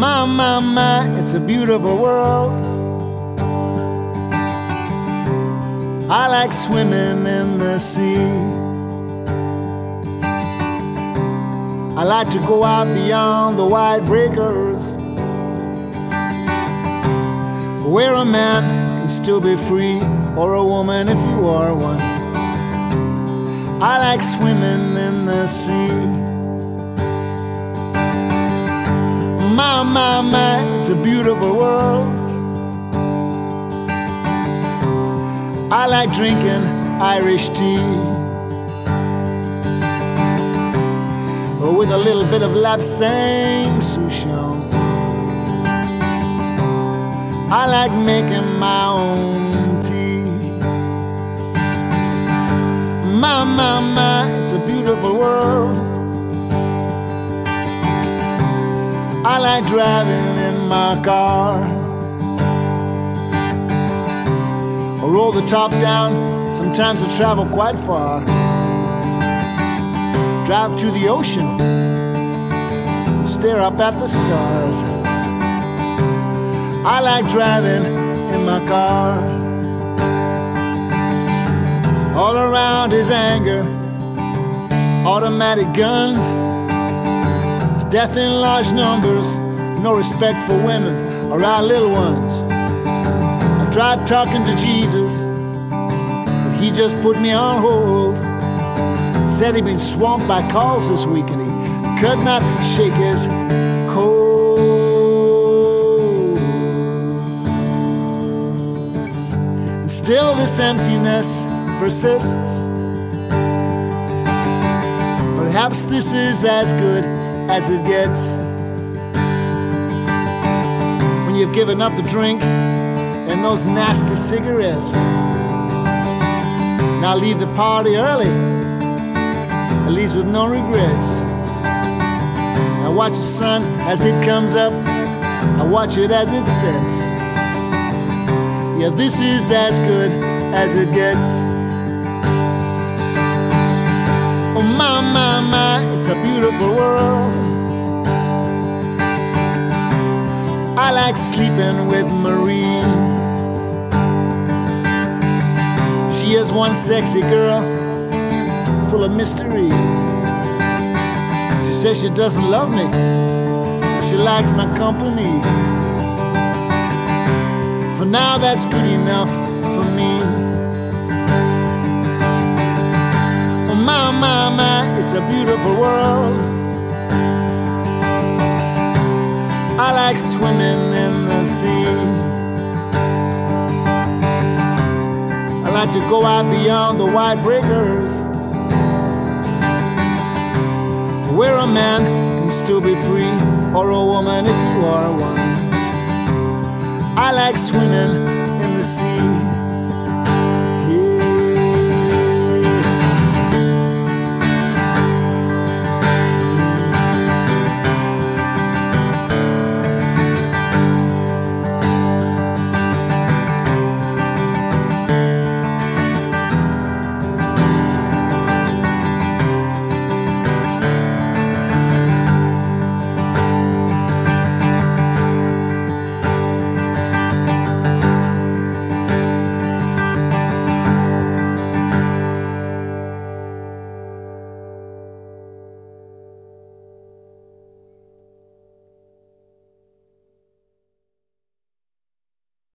My, it's a beautiful world. I like swimming in the sea. I like to go out beyond the wide breakers, where a man can still be free, or a woman if you are one. I like swimming in the sea. My, it's a beautiful world. I like drinking Irish tea, with a little bit of Lapsang Souchong. I like making my own tea. My, it's a beautiful world. I like driving in my car. I roll the top down, sometimes I travel quite far. Drive to the ocean and stare up at the stars. I like driving in my car. All around is anger, automatic guns, it's death in large numbers, no respect for women or our little ones. I tried talking to Jesus, but he just put me on hold. Said he'd been swamped by calls this week and he could not shake his cold. And still this emptiness persists. Perhaps this is as good as it gets, when you've given up the drink and those nasty cigarettes. Now leave the party early, at least with no regrets. I watch the sun as it comes up, I watch it as it sets. Yeah, this is as good as it gets. Oh my, it's a beautiful world. I like sleeping with Marie. She is one sexy girl, full of mystery. She says she doesn't love me, but she likes my company. For now that's good enough for me. Oh my, it's a beautiful world. I like swimming in the sea. I like to go out beyond the wide breakers, where a man can still be free, or a woman if you are one. I like swimming in the sea.